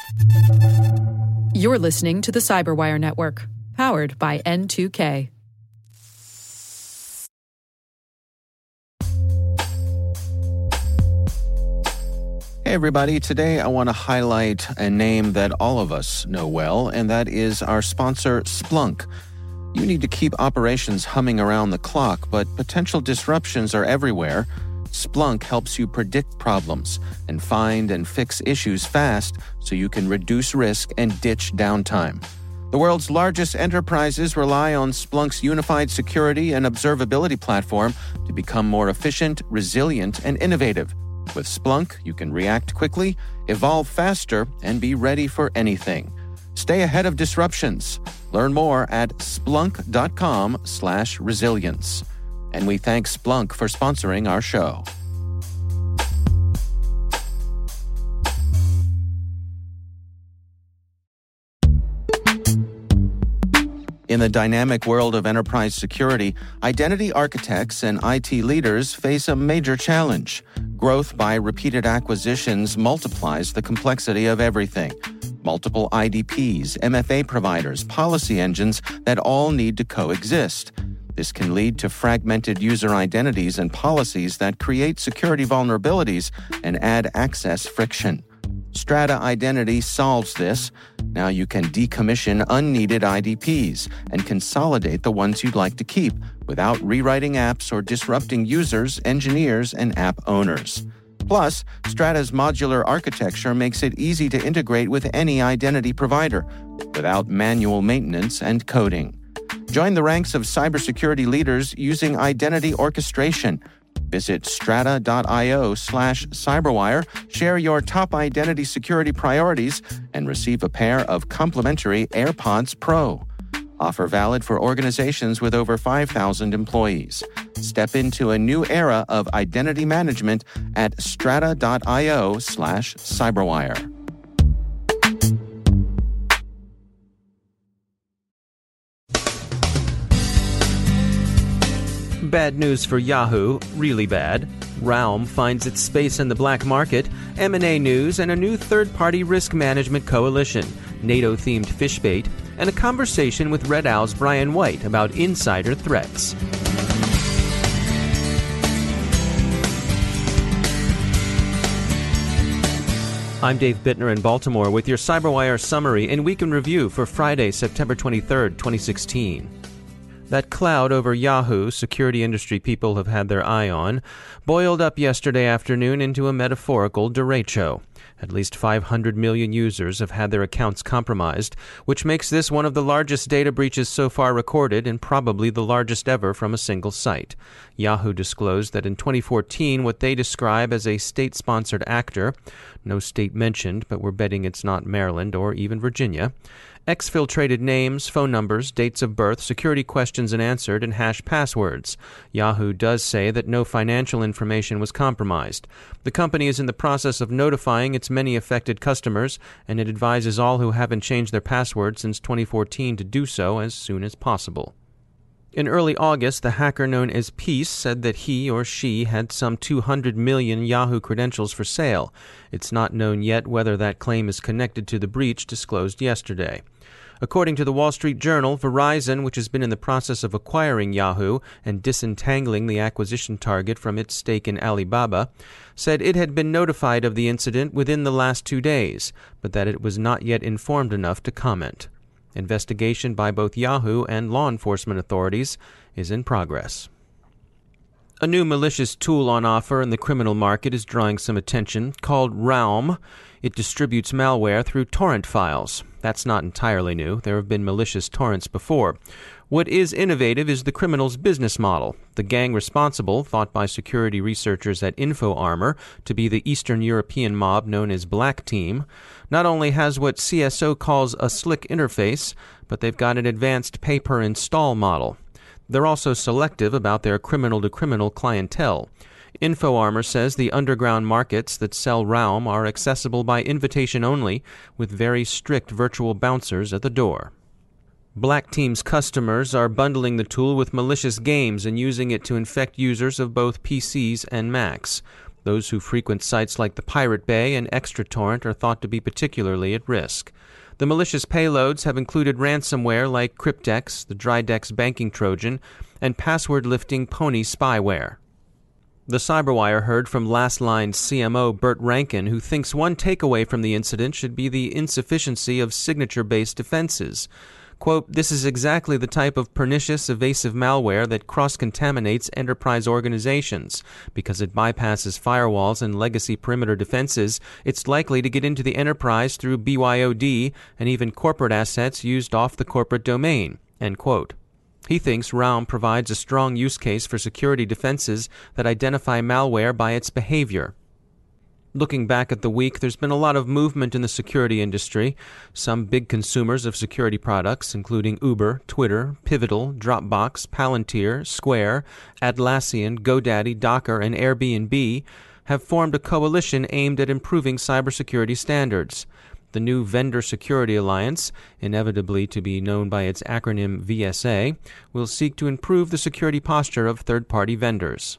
You're listening to the Cyberwire Network, powered by N2K. Hey everybody, today I want to highlight a name that all of us know well, and that is our sponsor, Splunk. You need to keep operations humming around the clock, but potential disruptions are everywhere. Splunk helps you predict problems and find and fix issues fast so you can reduce risk and ditch downtime. The world's largest enterprises rely on Splunk's unified security and observability platform to become more efficient, resilient, and innovative. With Splunk, you can react quickly, evolve faster, and be ready for anything. Stay ahead of disruptions. Learn more at splunk.com/resilience. And we thank Splunk for sponsoring our show. In the dynamic world of enterprise security, identity architects and IT leaders face a major challenge. Growth by repeated acquisitions multiplies the complexity of everything. Multiple IDPs, MFA providers, policy engines that all need to coexist. This can lead to fragmented user identities and policies that create security vulnerabilities and add access friction. Strata Identity solves this. Now you can decommission unneeded IDPs and consolidate the ones you'd like to keep without rewriting apps or disrupting users, engineers, and app owners. Plus, Strata's modular architecture makes it easy to integrate with any identity provider without manual maintenance and coding. Join the ranks of cybersecurity leaders using identity orchestration. Visit strata.io/cyberwire, share your top identity security priorities, and receive a pair of complimentary AirPods Pro. Offer valid for organizations with over 5,000 employees. Step into a new era of identity management at strata.io/cyberwire. Bad news for Yahoo, really bad. Realm finds its space in the black market, M&A news, and a new third-party risk management coalition, NATO-themed fishbait, and a conversation with Red Owl's Brian White about insider threats. I'm Dave Bittner in Baltimore with your CyberWire summary and week in review for Friday, September 23rd, 2016. That cloud over Yahoo, security industry people have had their eye on, boiled up yesterday afternoon into a metaphorical derecho. At least 500 million users have had their accounts compromised, which makes this one of the largest data breaches so far recorded and probably the largest ever from a single site. Yahoo disclosed that in 2014, what they describe as a state-sponsored actor, no state mentioned, but we're betting it's not Maryland or even Virginia, exfiltrated names, phone numbers, dates of birth, security questions unanswered, and hash passwords. Yahoo does say that no financial information was compromised. The company is in the process of notifying its many affected customers, and it advises all who haven't changed their password since 2014 to do so as soon as possible. In early August, the hacker known as Peace said that he or she had some 200 million Yahoo credentials for sale. It's not known yet whether that claim is connected to the breach disclosed yesterday. According to the Wall Street Journal, Verizon, which has been in the process of acquiring Yahoo and disentangling the acquisition target from its stake in Alibaba, said it had been notified of the incident within the last 2 days, but that it was not yet informed enough to comment. Investigation by both Yahoo and law enforcement authorities is in progress. A new malicious tool on offer in the criminal market is drawing some attention, called Realm. It distributes malware through torrent files. That's not entirely new. There have been malicious torrents before. What is innovative is the criminal's business model. The gang responsible, thought by security researchers at InfoArmor to be the Eastern European mob known as Black Team, not only has what CSO calls a slick interface, but they've got an advanced pay-per-install model. They're also selective about their criminal-to-criminal clientele. InfoArmor says the underground markets that sell Realm are accessible by invitation only, with very strict virtual bouncers at the door. Black Team's customers are bundling the tool with malicious games and using it to infect users of both PCs and Macs. Those who frequent sites like the Pirate Bay and ExtraTorrent are thought to be particularly at risk. The malicious payloads have included ransomware like Cryptex, the Drydex banking Trojan, and password-lifting Pony spyware. The Cyberwire heard from Last Line's CMO Burt Rankin, who thinks one takeaway from the incident should be the insufficiency of signature-based defenses. Quote, "This is exactly the type of pernicious, evasive malware that cross-contaminates enterprise organizations. Because it bypasses firewalls and legacy perimeter defenses, it's likely to get into the enterprise through BYOD and even corporate assets used off the corporate domain." End quote. He thinks Realm provides a strong use case for security defenses that identify malware by its behavior. Looking back at the week, there's been a lot of movement in the security industry. Some big consumers of security products, including Uber, Twitter, Pivotal, Dropbox, Palantir, Square, Atlassian, GoDaddy, Docker, and Airbnb, have formed a coalition aimed at improving cybersecurity standards. The new Vendor Security Alliance, inevitably to be known by its acronym VSA, will seek to improve the security posture of third-party vendors.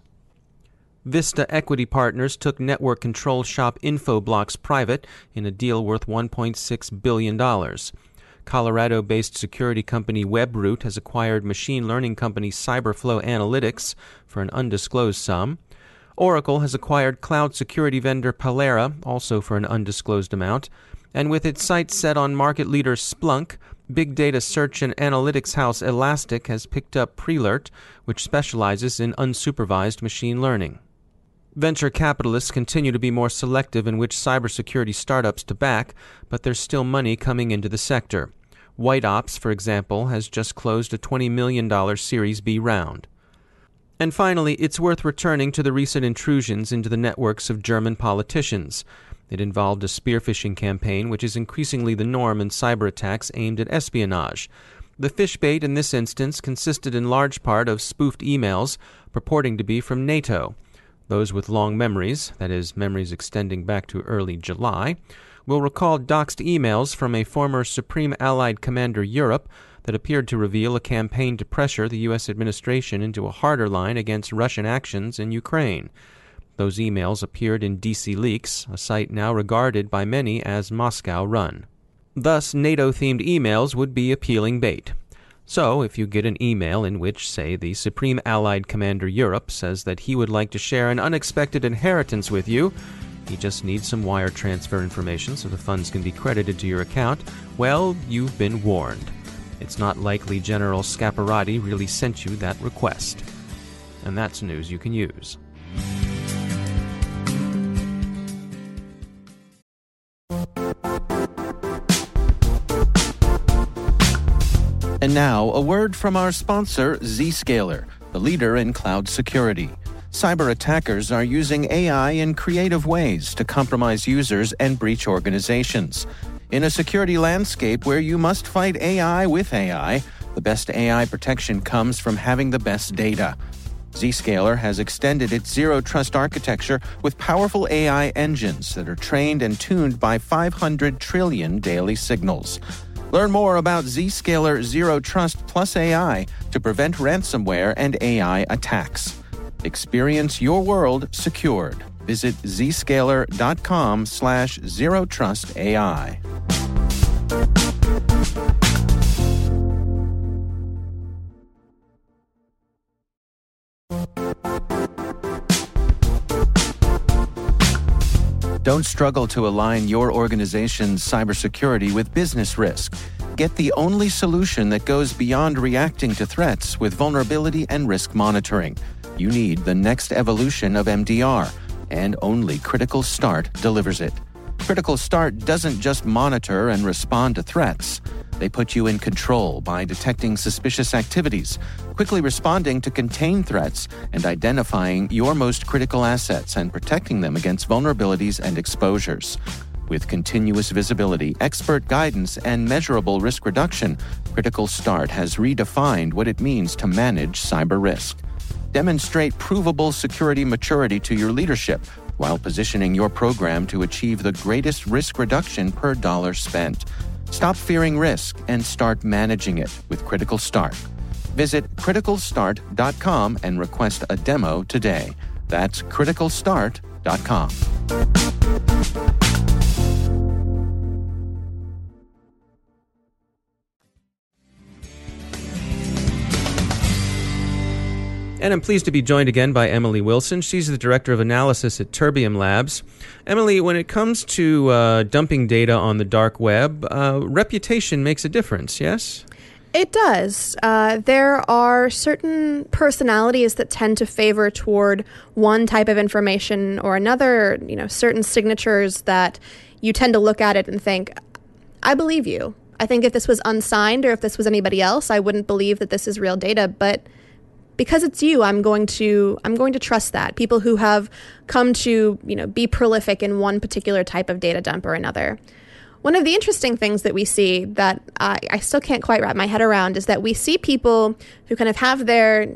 Vista Equity Partners took network control shop Infoblox private in a deal worth $1.6 billion. Colorado-based security company Webroot has acquired machine learning company Cyberflow Analytics for an undisclosed sum. Oracle has acquired cloud security vendor Palera, also for an undisclosed amount. And with its sights set on market leader Splunk, big data search and analytics house Elastic has picked up Prelert, which specializes in unsupervised machine learning. Venture capitalists continue to be more selective in which cybersecurity startups to back, but there's still money coming into the sector. White Ops, for example, has just closed a $20 million Series B round. And finally, it's worth returning to the recent intrusions into the networks of German politicians. It involved a spear phishing campaign, which is increasingly the norm in cyber attacks aimed at espionage. The fish bait in this instance consisted in large part of spoofed emails purporting to be from NATO. Those with long memories, that is, memories extending back to early July, will recall doxed emails from a former Supreme Allied Commander Europe that appeared to reveal a campaign to pressure the U.S. administration into a harder line against Russian actions in Ukraine. Those emails appeared in DC Leaks, a site now regarded by many as Moscow-run. Thus, NATO-themed emails would be appealing bait. So, if you get an email in which, say, the Supreme Allied Commander Europe says that he would like to share an unexpected inheritance with you, he just needs some wire transfer information so the funds can be credited to your account, well, you've been warned. It's not likely General Scaparrotti really sent you that request. And that's news you can use. And now, a word from our sponsor, Zscaler, the leader in cloud security. Cyber attackers are using AI in creative ways to compromise users and breach organizations. In a security landscape where you must fight AI with AI, the best AI protection comes from having the best data. Zscaler has extended its zero-trust architecture with powerful AI engines that are trained and tuned by 500 trillion daily signals. Learn more about Zscaler Zero Trust Plus AI to prevent ransomware and AI attacks. Experience your world secured. Visit zscaler.com/zerotrustai. Don't struggle to align your organization's cybersecurity with business risk. Get the only solution that goes beyond reacting to threats with vulnerability and risk monitoring. You need the next evolution of MDR, and only Critical Start delivers it. Critical Start doesn't just monitor and respond to threats. They put you in control by detecting suspicious activities, quickly responding to contained threats, and identifying your most critical assets and protecting them against vulnerabilities and exposures. With continuous visibility, expert guidance, and measurable risk reduction, Critical Start has redefined what it means to manage cyber risk. Demonstrate provable security maturity to your leadership while positioning your program to achieve the greatest risk reduction per dollar spent. Stop fearing risk and start managing it with Critical Start. Visit criticalstart.com and request a demo today. That's criticalstart.com. Inc.com. And I'm pleased to be joined again by Emily Wilson. She's the Director of Analysis at Terbium Labs. Emily, when it comes to dumping data on the dark web, reputation makes a difference, yes? It does. There are certain personalities that tend to favor toward one type of information or another, certain signatures that you tend to look at it and think, I believe you. I think if this was unsigned or if this was anybody else, I wouldn't believe that this is real data, but because it's you, I'm going to trust that. People who have come to, be prolific in one particular type of data dump or another. One of the interesting things that we see that I still can't quite wrap my head around is that we see people who kind of have their,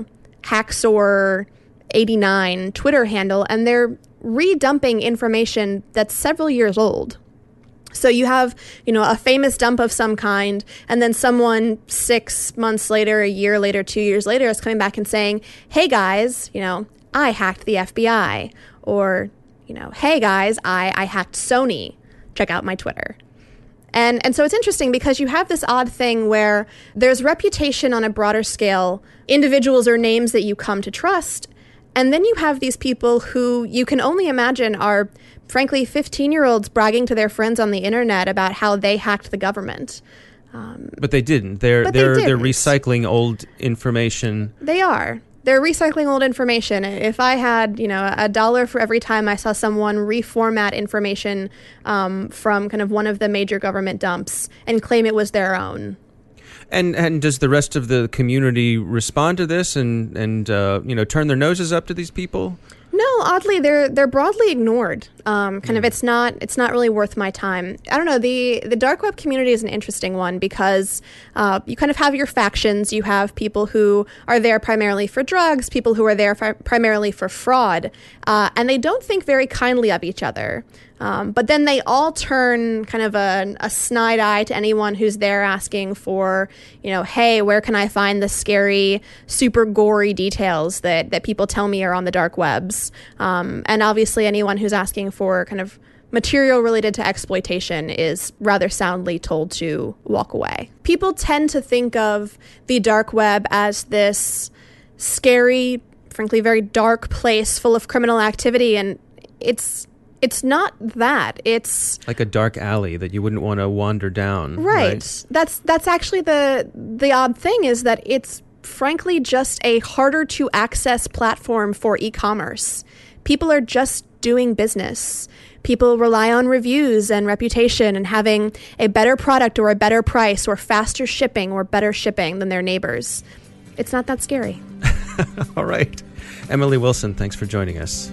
Hacksaw89 Twitter handle, and they're redumping information that's several years old. So you have, a famous dump of some kind, and then someone 6 months later, a year later, 2 years later is coming back and saying, hey guys, I hacked the FBI, or, hey guys, I hacked Sony. Check out my Twitter. And so it's interesting because you have this odd thing where there's reputation on a broader scale, individuals or names that you come to trust, and then you have these people who you can only imagine are, frankly, 15-year-olds bragging to their friends on the internet about how they hacked the government. But they didn't. They're recycling old information. They are. They're recycling old information. If I had, $1 for every time I saw someone reformat information from kind of one of the major government dumps and claim it was their own. And does the rest of the community respond to this and turn their noses up to these people? No, oddly, they're broadly ignored. It's not really worth my time. I don't know. The dark web community is an interesting one because you kind of have your factions. You have people who are there primarily for drugs, people who are there primarily for fraud, and they don't think very kindly of each other. But then they all turn kind of a snide eye to anyone who's there asking for, hey, where can I find the scary, super gory details that people tell me are on the dark webs? And obviously anyone who's asking for kind of material related to exploitation is rather soundly told to walk away. People tend to think of the dark web as this scary, frankly, very dark place full of criminal activity, and it's not that. It's like a dark alley that you wouldn't want to wander down. Right. That's actually the odd thing is that it's frankly just a harder to access platform for e-commerce. People are just doing business. People rely on reviews and reputation and having a better product or a better price or faster shipping or better shipping than their neighbors. It's not that scary. All right. Emily Wilson, thanks for joining us.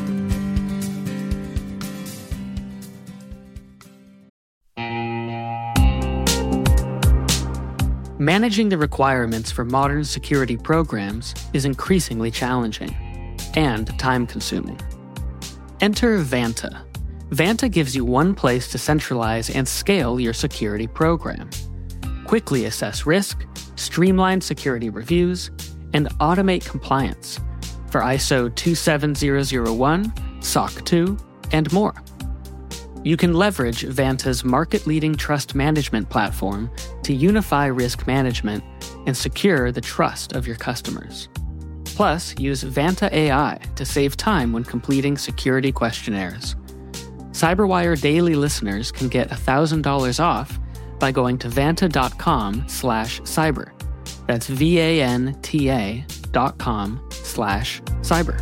Managing the requirements for modern security programs is increasingly challenging and time-consuming. Enter Vanta. Vanta gives you one place to centralize and scale your security program. Quickly assess risk, streamline security reviews, and automate compliance for ISO 27001, SOC 2, and more. You can leverage Vanta's market-leading trust management platform to unify risk management and secure the trust of your customers. Plus, use Vanta AI to save time when completing security questionnaires. CyberWire Daily listeners can get $1,000 off by going to vanta.com/cyber. That's vanta.com/cyber.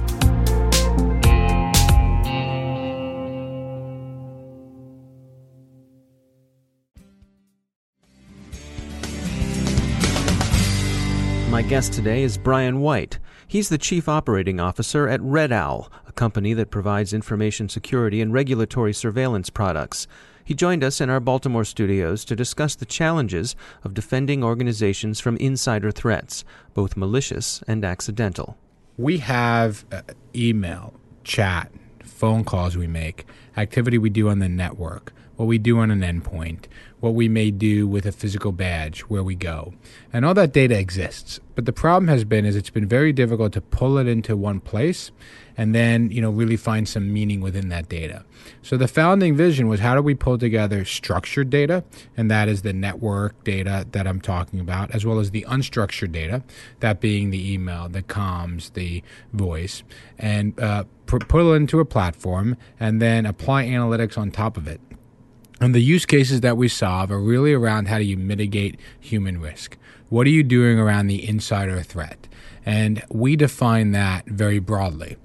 My guest today is Brian White. He's the Chief Operating Officer at Red Owl, a company that provides information security and regulatory surveillance products. He joined us in our Baltimore studios to discuss the challenges of defending organizations from insider threats, both malicious and accidental. We have email, chat, phone calls we make, activity we do on the network, what we do on an endpoint, what we may do with a physical badge, where we go. And all that data exists. But the problem has been is it's been very difficult to pull it into one place and then, really find some meaning within that data. So the founding vision was, how do we pull together structured data, and that is the network data that I'm talking about, as well as the unstructured data, that being the email, the comms, the voice, and put it into a platform and then apply analytics on top of it. And the use cases that we solve are really around how do you mitigate human risk? What are you doing around the insider threat? And we define that very broadly.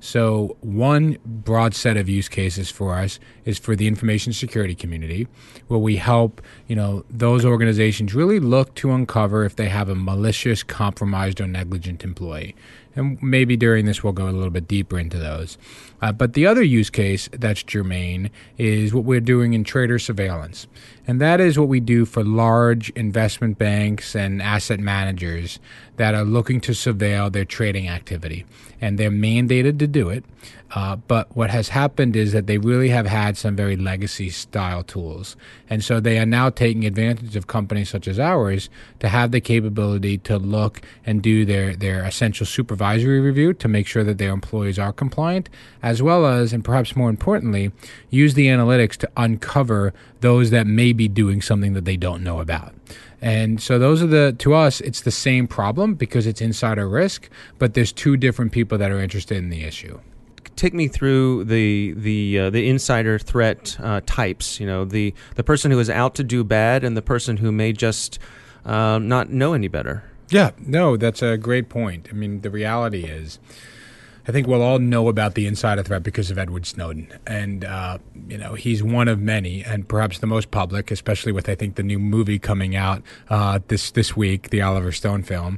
So one broad set of use cases for us is for the information security community, where we help, those organizations really look to uncover if they have a malicious, compromised, or negligent employee. And maybe during this we'll go a little bit deeper into those. But the other use case that's germane is what we're doing in trader surveillance. And that is what we do for large investment banks and asset managers that are looking to surveil their trading activity. And they're mandated to do it. But what has happened is that they really have had some very legacy style tools. And so they are now taking advantage of companies such as ours to have the capability to look and do their essential supervisory review to make sure that their employees are compliant, as well as, and perhaps more importantly, use the analytics to uncover those that may be doing something that they don't know about. And so those are to us, it's the same problem because it's insider risk, but there's two different people that are interested in the issue. Take me through the insider threat types. The person who is out to do bad and the person who may just not know any better. Yeah, no, that's a great point. I mean, the reality is, I think we'll all know about the insider threat because of Edward Snowden. And, he's one of many, and perhaps the most public, especially with, I think, the new movie coming out this week, the Oliver Stone film,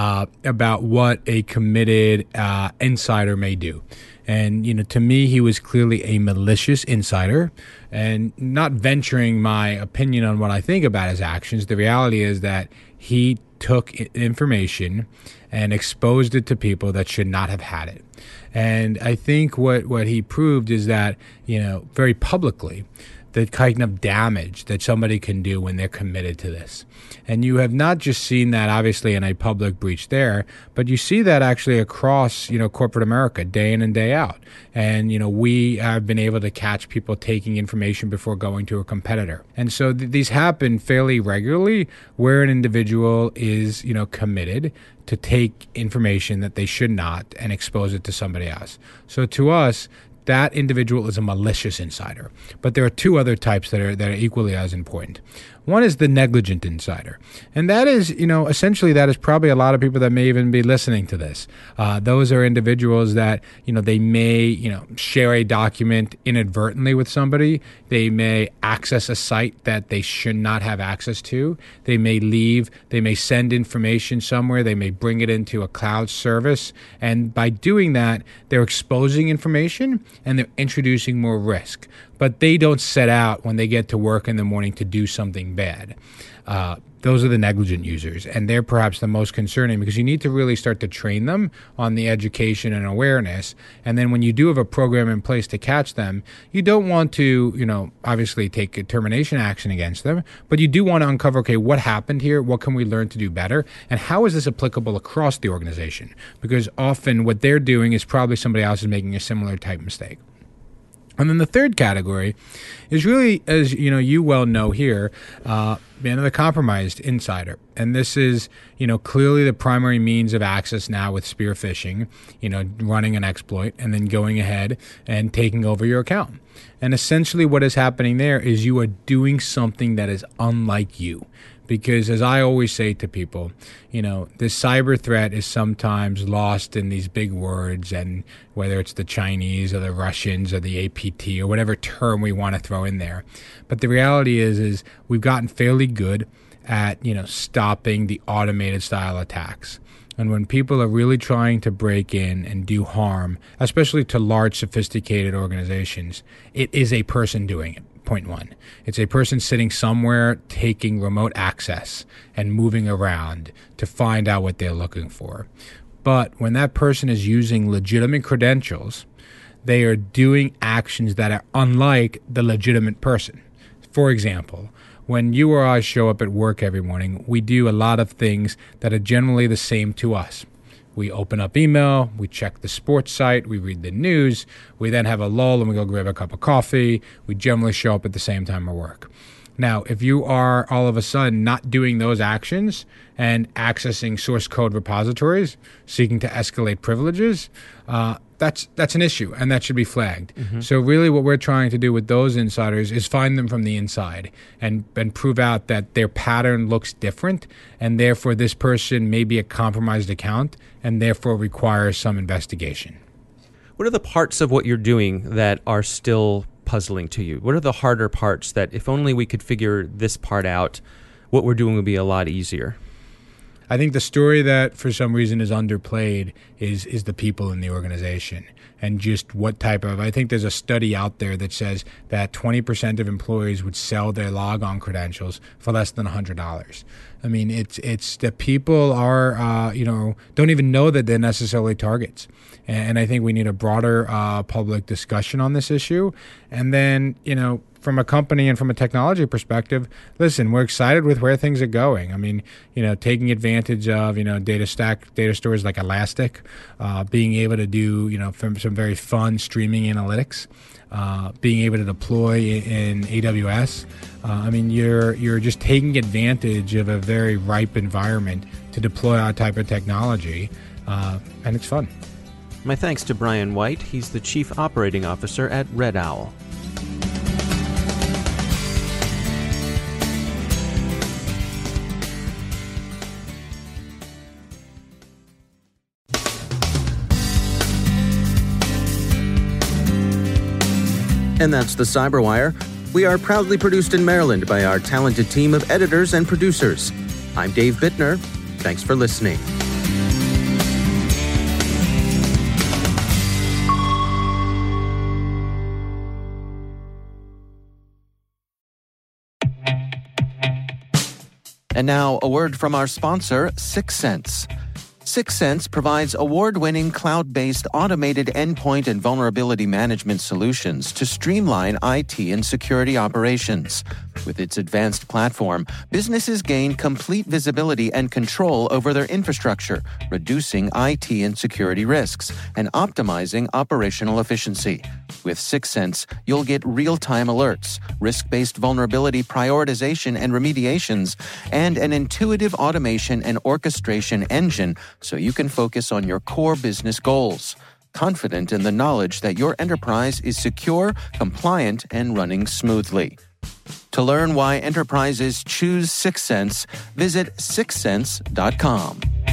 about what a committed insider may do. And, to me, he was clearly a malicious insider. And not venturing my opinion on what I think about his actions, the reality is that he took information and exposed it to people that should not have had it. And I think what he proved is that, very publicly, the kind of damage that somebody can do when they're committed to this. And you have not just seen that, obviously, in a public breach there, but you see that actually across, corporate America, day in and day out. And, we have been able to catch people taking information before going to a competitor. And so these happen fairly regularly where an individual is, committed to take information that they should not and expose it to somebody else. So to us, that individual is a malicious insider. But there are two other types that are equally as important. One is the negligent insider. And that is, essentially that is probably a lot of people that may even be listening to this. Those are individuals that, they may, share a document inadvertently with somebody. They may access a site that they should not have access to. They may leave. They may send information somewhere. They may bring it into a cloud service. And by doing that, they're exposing information and they're introducing more risk. But they don't set out when they get to work in the morning to do something bad. Those are the negligent users, and they're perhaps the most concerning because you need to really start to train them on the education and awareness. And then when you do have a program in place to catch them, you don't want to, obviously take a termination action against them, but you do want to uncover, okay, what happened here? What can we learn to do better? And how is this applicable across the organization? Because often what they're doing is probably somebody else is making a similar type mistake. And then the third category is really, as you well know here, the compromised insider. And this is, clearly the primary means of access now with spear phishing, running an exploit and then going ahead and taking over your account. And essentially what is happening there is you are doing something that is unlike you. Because as I always say to people, this cyber threat is sometimes lost in these big words, and whether it's the Chinese or the Russians or the APT or whatever term we want to throw in there. But the reality is we've gotten fairly good at, stopping the automated style attacks. And when people are really trying to break in and do harm, especially to large, sophisticated organizations, it is a person doing it. Point one. It's a person sitting somewhere taking remote access and moving around to find out what they're looking for. But when that person is using legitimate credentials, they are doing actions that are unlike the legitimate person. For example, when you or I show up at work every morning, we do a lot of things that are generally the same to us. We open up email, we check the sports site, we read the news, we then have a lull and we go grab a cup of coffee. We generally show up at the same time at work. Now, if you are all of a sudden not doing those actions and accessing source code repositories, seeking to escalate privileges, that's an issue, and that should be flagged. Mm-hmm. So really what we're trying to do with those insiders is find them from the inside and prove out that their pattern looks different, and therefore this person may be a compromised account and therefore requires some investigation. What are the parts of what you're doing that are still puzzling to you? What are the harder parts that if only we could figure this part out, what we're doing would be a lot easier? I think the story that for some reason is underplayed is the people in the organization and just what type of, I think there's a study out there that says that 20% of employees would sell their logon credentials for less than $100. I mean, it's the people are, don't even know that they're necessarily targets. And I think we need a broader public discussion on this issue. And then, from a company and from a technology perspective, listen, we're excited with where things are going. I mean, taking advantage of, data stores like Elastic, being able to do, some very fun streaming analytics, being able to deploy in AWS. You're just taking advantage of a very ripe environment to deploy our type of technology, and it's fun. My thanks to Brian White. He's the Chief Operating Officer at Red Owl. And that's the Cyberwire. We are proudly produced in Maryland by our talented team of editors and producers. I'm Dave Bittner. Thanks for listening. And now, a word from our sponsor, Syxsense. Syxsense provides award-winning cloud-based automated endpoint and vulnerability management solutions to streamline IT and security operations. With its advanced platform, businesses gain complete visibility and control over their infrastructure, reducing IT and security risks and optimizing operational efficiency. With Syxsense, you'll get real-time alerts, risk-based vulnerability prioritization and remediations, and an intuitive automation and orchestration engine so you can focus on your core business goals, confident in the knowledge that your enterprise is secure, compliant, and running smoothly. To learn why enterprises choose Syxsense, visit syxsense.com.